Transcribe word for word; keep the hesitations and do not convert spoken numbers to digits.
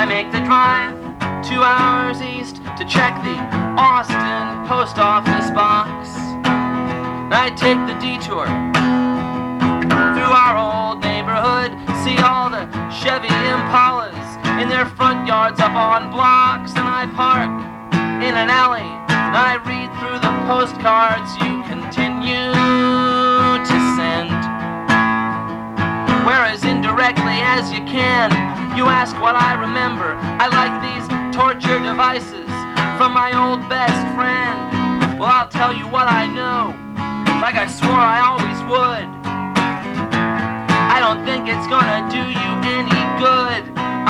I make the drive two hours east to check the Austin post office box. I take the detour through our old neighborhood, see all the Chevy Impalas in their front yards up on blocks, and I park in an alley and I read through the postcards you continue to send. Where as indirectly as you can, you ask what I remember. I like these torture devices from my old best friend. Well, I'll tell you what I know, like I swore I always would. I don't think it's gonna do you any good